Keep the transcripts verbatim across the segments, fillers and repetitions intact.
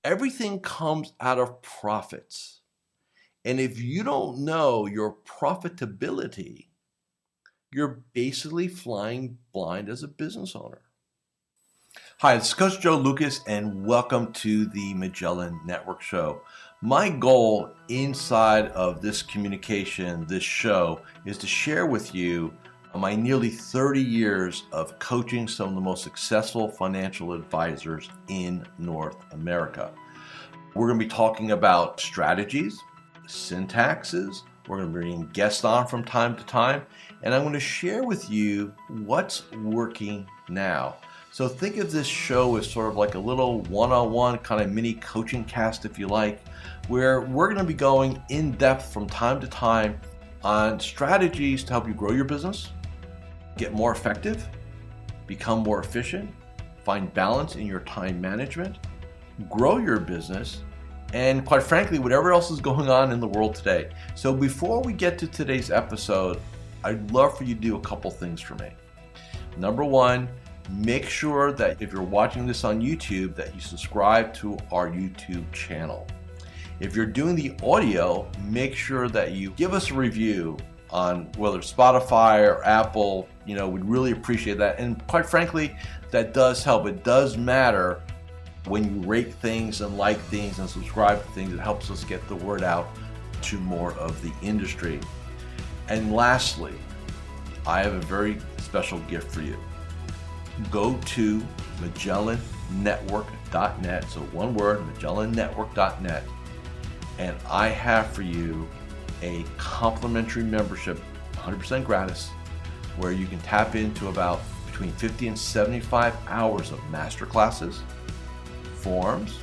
everything comes out of profits. And if you don't know your profitability, you're basically flying blind as a business owner. Hi, this is Coach Joe Lucas, and welcome to the Magellan Network Show. My goal inside of this communication, this show, is to share with you my nearly thirty years of coaching some of the most successful financial advisors in North America. We're going to be talking about strategies, syntaxes. We're going to be bringing guests on from time to time, and I'm going to share with you what's working now. So think of this show as sort of like a little one-on-one kind of mini coaching cast, if you like, where we're going to be going in depth from time to time on strategies to help you grow your business, get more effective, become more efficient, find balance in your time management, grow your business, and quite frankly, whatever else is going on in the world today. So before we get to today's episode, I'd love for you to do a couple things for me. Number one, make sure that if you're watching this on YouTube, that you subscribe to our YouTube channel. If you're doing the audio, make sure that you give us a review on whether Spotify or Apple. You know, we'd really appreciate that. And quite frankly, that does help. It does matter when you rate things and like things and subscribe to things. It helps us get the word out to more of the industry. And lastly, I have a very special gift for you. Go to Magellan Network dot net, so one word, Magellan Network dot net, and I have for you a complimentary membership, one hundred percent gratis, where you can tap into about between fifty and seventy-five hours of masterclasses, forms,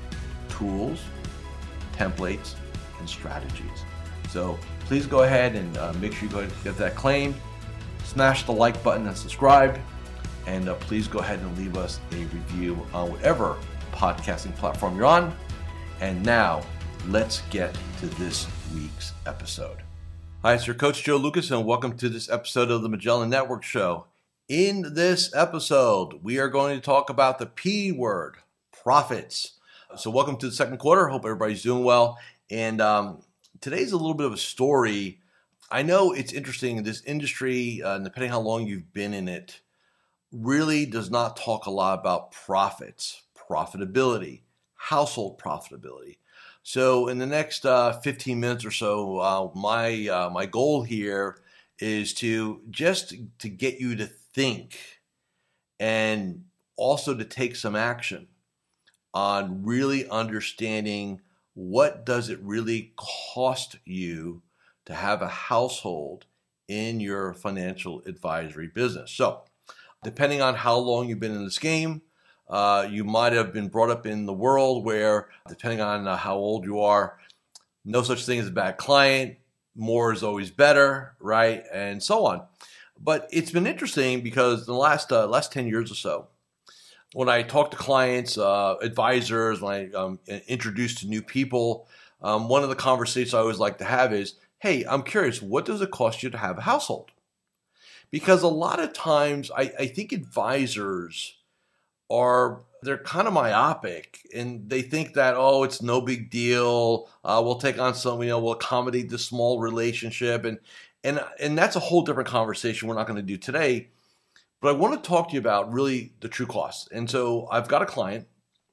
tools, templates, and strategies. So please go ahead and uh, make sure you go ahead and get that claimed, smash the like button and subscribe. And uh, please go ahead and leave us a review on whatever podcasting platform you're on. And now, let's get to this week's episode. Hi, it's your Coach Joe Lucas, and welcome to this episode of the Magellan Network Show. In this episode, we are going to talk about the P word, profits. So welcome to the second quarter. Hope everybody's doing well. And um, today's a little bit of a story. I know it's interesting in this industry, uh, depending how long you've been in it, really does not talk a lot about profits, profitability, household profitability. So in the next uh, fifteen minutes or so, uh, my uh, my goal here is to just to get you to think and also to take some action on really understanding what does it really cost you to have a household in your financial advisory business. So depending on how long you've been in this game, uh, you might have been brought up in the world where, depending on uh, how old you are, no such thing as a bad client, more is always better, right? And so on. But it's been interesting because in the last uh, last ten years or so, when I talk to clients, uh, advisors, when I um, introduce to new people, um, one of the conversations I always like to have is, hey, I'm curious, what does it cost you to have a household? Because a lot of times I, I think advisors are, they're kind of myopic and they think that, oh, it's no big deal. Uh, we'll take on some, you know, we'll accommodate this small relationship. And, and, and that's a whole different conversation we're not going to do today. But I want to talk to you about really the true costs. And so I've got a client,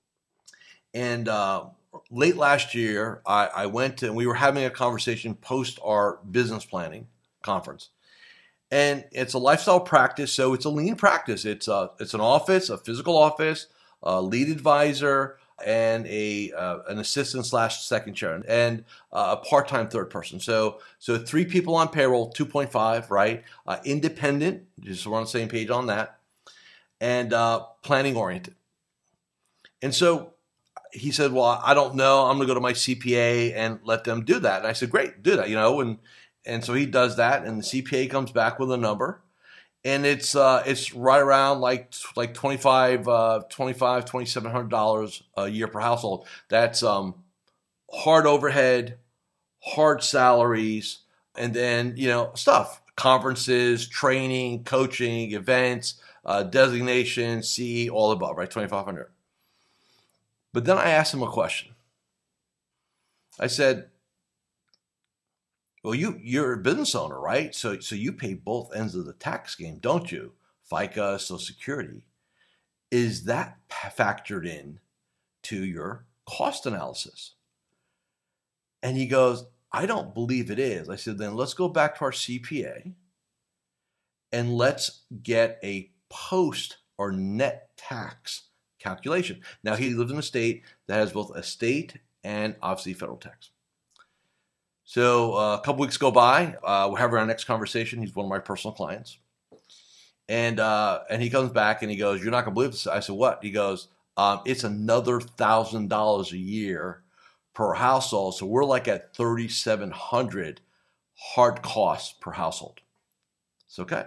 and uh, late last year, I, I went to, and we were having a conversation post our business planning conference. And it's a lifestyle practice, so it's a lean practice. It's a, it's an office, a physical office, a lead advisor, and a uh, an assistant slash second chair, and uh, a part-time third person. So so three people on payroll, two point five, right? Uh, independent, just so we're on the same page on that, and uh, planning oriented. And so he said, well, I don't know. I'm going to go to my C P A and let them do that. And I said, great, do that, you know, and And so he does that, and the C P A comes back with a number, and it's uh, it's right around like like twenty-five, uh, twenty-five, twenty-seven hundred dollars a year per household. That's um, hard overhead, hard salaries, and then you know stuff, conferences, training, coaching, events, uh, designation, C E, all above, right? twenty-five hundred. But then I asked him a question. I said, well, you, you're a business owner, right? So, so you pay both ends of the tax game, don't you? FICA, Social Security. Is that factored in to your cost analysis? And he goes, I don't believe it is. I said, then let's go back to our C P A and let's get a post or net tax calculation. Now, he lives in a state that has both a state and obviously federal tax. So uh, a couple weeks go by, uh, we're having our next conversation. He's one of my personal clients. And uh, and he comes back and he goes, you're not going to believe this. I said, what? He goes, um, it's another one thousand dollars a year per household. So we're like at thirty-seven hundred hard costs per household. It's okay.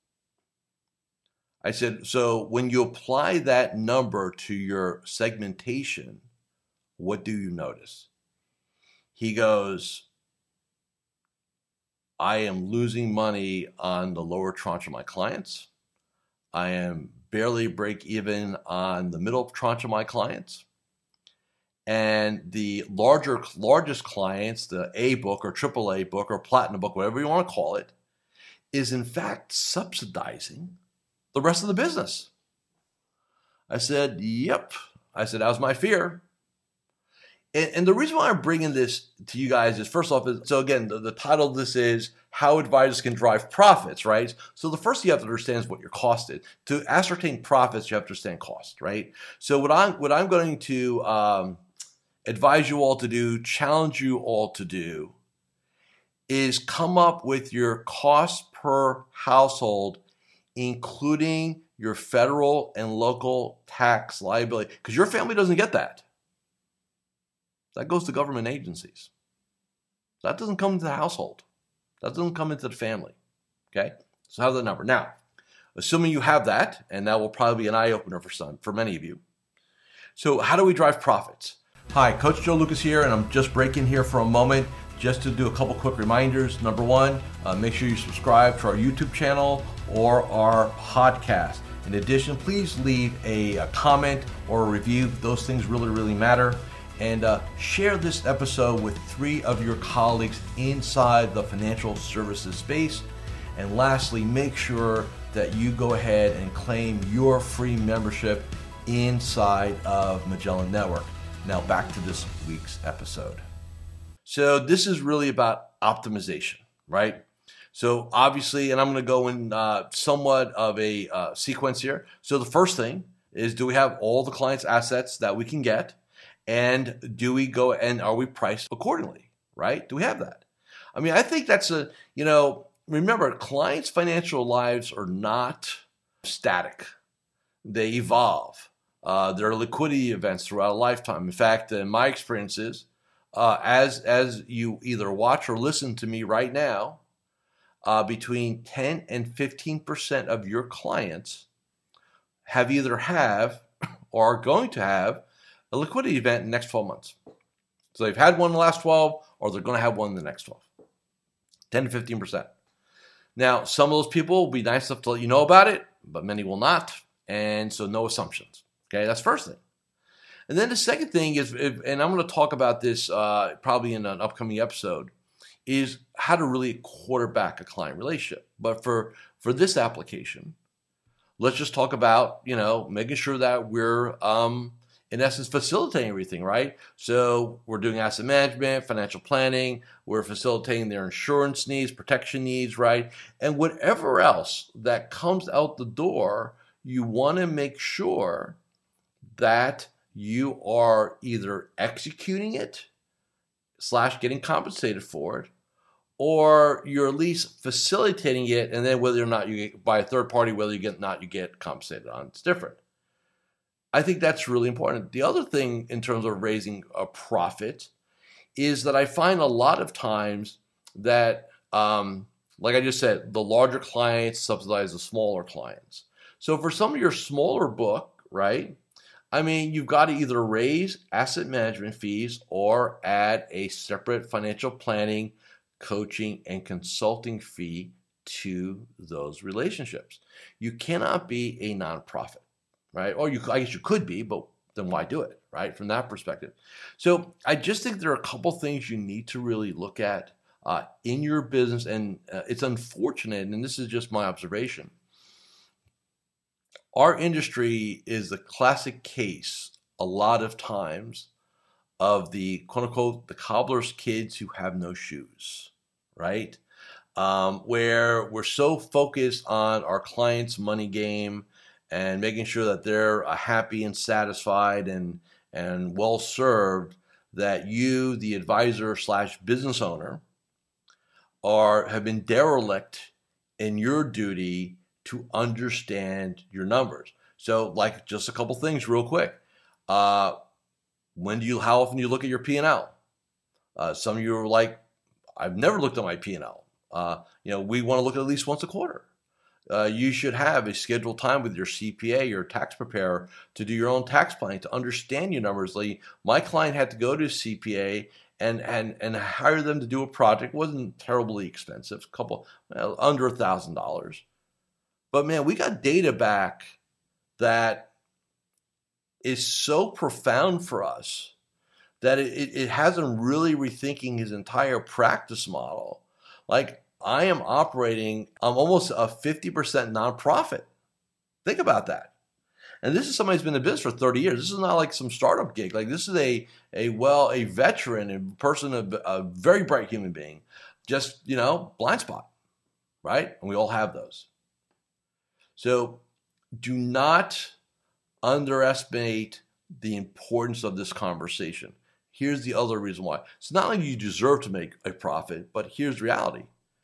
I said, so when you apply that number to your segmentation, what do you notice? He goes, I am losing money on the lower tranche of my clients. I am barely break even on the middle tranche of my clients. And the larger, largest clients, the A book or triple A book or platinum book, whatever you want to call it, is in fact subsidizing the rest of the business. I said, yep. I said, that was my fear. And, and the reason why I'm bringing this to you guys is, first off, is, so again, the, the title of this is How Advisors Can Drive Profits, right? So the first thing you have to understand is what your cost is. To ascertain profits, you have to understand cost, right? So what I'm, what I'm going to um, advise you all to do, challenge you all to do, is come up with your cost per household, including your federal and local tax liability, because your family doesn't get that. That goes to government agencies. That doesn't come into the household. That doesn't come into the family. Okay? So have the number. Now, assuming you have that, and that will probably be an eye-opener for some, for many of you. So how do we drive profits? Hi, Coach Joe Lucas here, and I'm just breaking here for a moment just to do a couple quick reminders. Number one, uh, make sure you subscribe to our YouTube channel or our podcast. In addition, please leave a, a comment or a review. Those things really, really matter. And uh, share this episode with three of your colleagues inside the financial services space. And lastly, make sure that you go ahead and claim your free membership inside of Magellan Network. Now back to this week's episode. So this is really about optimization, right? So obviously, and I'm going to go in uh, somewhat of a uh, sequence here. So the first thing is, do we have all the client's assets that we can get? And do we go and are we priced accordingly, right? Do we have that? I mean, I think that's a, you know, remember, clients' financial lives are not static. They evolve. Uh, there are liquidity events throughout a lifetime. In fact, in my experiences, uh, as, as you either watch or listen to me right now, uh, between ten and fifteen percent of your clients have either have or are going to have a liquidity event in the next twelve months. So they've had one in the last twelve, or they're going to have one in the next twelve. ten to fifteen percent. Now, some of those people will be nice enough to let you know about it, but many will not. And so no assumptions. Okay, that's the first thing. And then the second thing is, if, and I'm going to talk about this uh, probably in an upcoming episode, is how to really quarterback a client relationship. But for, for this application, let's just talk about, you know, making sure that we're, um, in essence, facilitating everything, right? So we're doing asset management, financial planning, we're facilitating their insurance needs, protection needs, right? And whatever else that comes out the door, you want to make sure that you are either executing it slash getting compensated for it, or you're at least facilitating it, and then whether or not you get by a third party, whether you get not you get compensated on, it's different. I think that's really important. The other thing in terms of raising a profit is that I find a lot of times that, um, like I just said, the larger clients subsidize the smaller clients. So for some of your smaller book, right, I mean, you've got to either raise asset management fees or add a separate financial planning, coaching, and consulting fee to those relationships. You cannot be a nonprofit. Right? Or you, I guess you could be, but then why do it? right? From that perspective. So I just think there are a couple things you need to really look at uh, in your business. And uh, it's unfortunate, and this is just my observation. Our industry is the classic case a lot of times of the quote unquote, the cobbler's kids who have no shoes, right? Um, where we're so focused on our client's money game and making sure that they're uh, happy and satisfied and, and well served, that you, the advisor slash business owner, are have been derelict in your duty to understand your numbers. So, like, just a couple things real quick. Uh, when do you, how often do you look at your P and L? Uh, some of you are like, I've never looked at my P and L. Uh, you know, we want to look at at least once a quarter. Uh, you should have a scheduled time with your C P A, your tax preparer, to do your own tax planning, to understand your numbers. Like, my client had to go to C P A and and and hire them to do a project. It wasn't terribly expensive, a couple, well, under a thousand dollars. But man, we got data back that is so profound for us that it, it, it has him really rethinking his entire practice model. Like, I am operating, I'm almost a fifty percent nonprofit. Think about that. And this is somebody who's been in business for thirty years. This is not like some startup gig. Like, this is a, a well, a veteran, a person, a, a very bright human being, just, you know, blind spot, right? And we all have those. So do not underestimate the importance of this conversation. Here's the other reason why. It's not like you deserve to make a profit, but here's reality.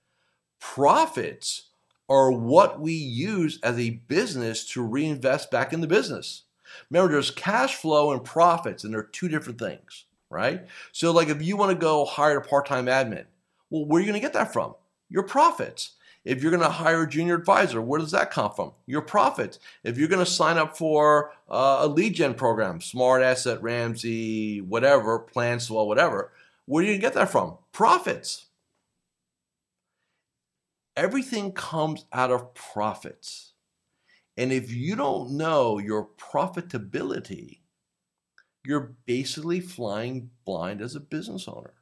Profits are what we use as a business to reinvest back in the business. Remember, there's cash flow and profits, and they're two different things, right? So like, if you want to go hire a part-time admin, well, where are you going to get that from? Your profits. If you're going to hire a junior advisor, where does that come from? Your profits. If you're going to sign up for uh, a lead gen program, Smart Asset, Ramsey, whatever, Planswell, whatever, where are you going to get that from? Profits. Everything comes out of profits. And if you don't know your profitability, you're basically flying blind as a business owner.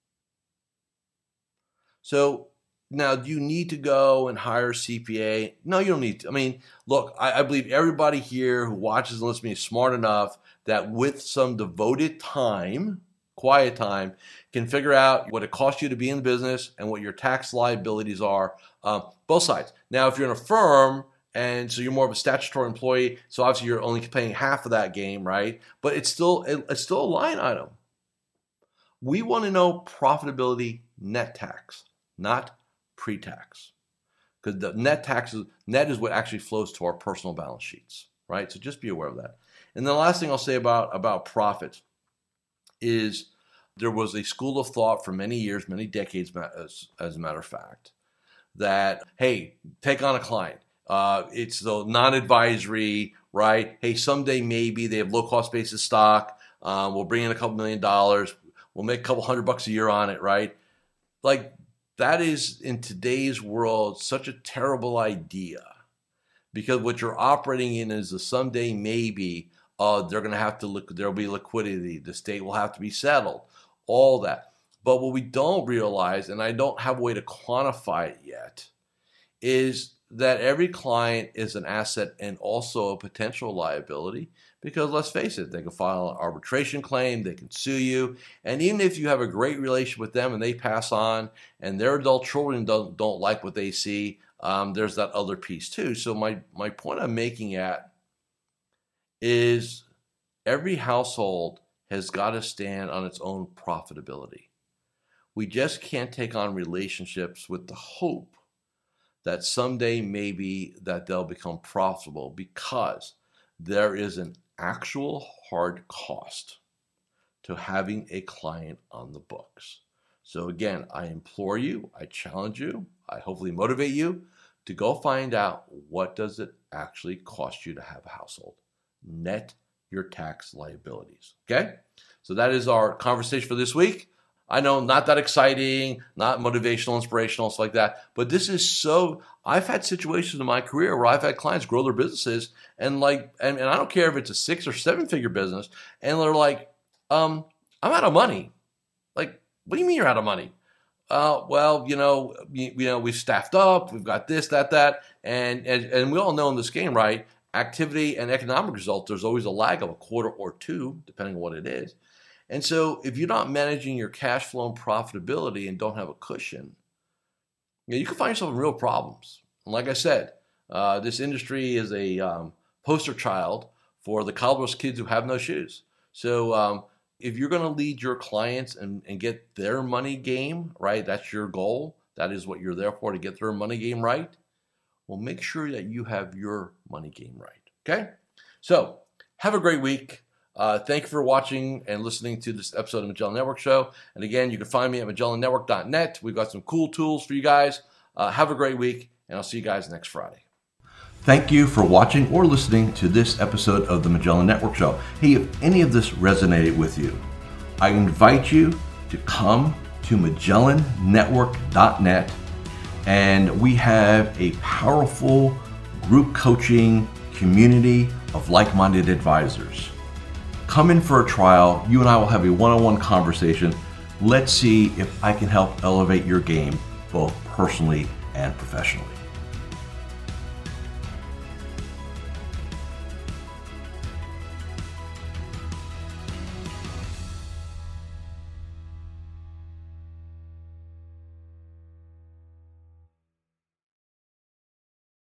So now, do you need to go and hire a C P A? No, you don't need to. I mean, look, I, I believe everybody here who watches and listens to me is smart enough that with some devoted time, quiet time, can figure out what it costs you to be in the business and what your tax liabilities are, um, both sides. Now, if you're in a firm, and so you're more of a statutory employee, so obviously you're only paying half of that game, right? But it's still it, it's still a line item. We want to know profitability net tax, not pre-tax, because the net taxes, net is what actually flows to our personal balance sheets, right? So just be aware of that. And the last thing I'll say about, about profits is there was a school of thought for many years, many decades, as, as a matter of fact, that, hey, take on a client. Uh, it's the non-advisory, right? Hey, someday maybe they have low-cost basis stock. Um, we'll bring in a couple million dollars. We'll make a couple hundred bucks a year on it, right? Like, that is, in today's world, such a terrible idea, because what you're operating in is a someday maybe, uh, they're going to have to look, there'll be liquidity, the state will have to be settled, all that. But what we don't realize, and I don't have a way to quantify it yet, is that every client is an asset and also a potential liability, because let's face it, they can file an arbitration claim, they can sue you, and even if you have a great relationship with them and they pass on and their adult children don't, don't like what they see, um, there's that other piece too. So my, my point I'm making at is every household has got to stand on its own profitability. We just can't take on relationships with the hope that someday maybe that they'll become profitable, because there is an actual hard cost to having a client on the books. So again, I implore you, I challenge you, I hopefully motivate you to go find out, what does it actually cost you to have a household? Net your tax liabilities, okay? So that is our conversation for this week. I know, not that exciting, not motivational, inspirational, stuff like that, but this is so, I've had situations in my career where I've had clients grow their businesses and like, and, and I don't care if it's a six or seven figure business, and they're like, um, I'm out of money. Like, what do you mean you're out of money? Uh, well, you know, you, you know, we've staffed up, we've got this, that, that, and, and and we all know in this game, right? Activity and economic results, there's always a lag of a quarter or two, depending on what it is. And so if you're not managing your cash flow and profitability and don't have a cushion, you know, you can find yourself in real problems. And like I said, uh, this industry is a um, poster child for the cobbler's kids who have no shoes. So um, if you're going to lead your clients and, and get their money game right, that's your goal. That is what you're there for, to get their money game right. Well, make sure that you have your money game right. Okay? So have a great week. Uh, thank you for watching and listening to this episode of Magellan Network Show. And again, you can find me at Magellan Network dot net. We've got some cool tools for you guys. Uh, have a great week, and I'll see you guys next Friday. Thank you for watching or listening to this episode of the Magellan Network Show. Hey, if any of this resonated with you, I invite you to come to Magellan Network dot net, and we have a powerful group coaching community of like-minded advisors. Come in for a trial. You and I will have a one-on-one conversation. Let's see if I can help elevate your game, both personally and professionally.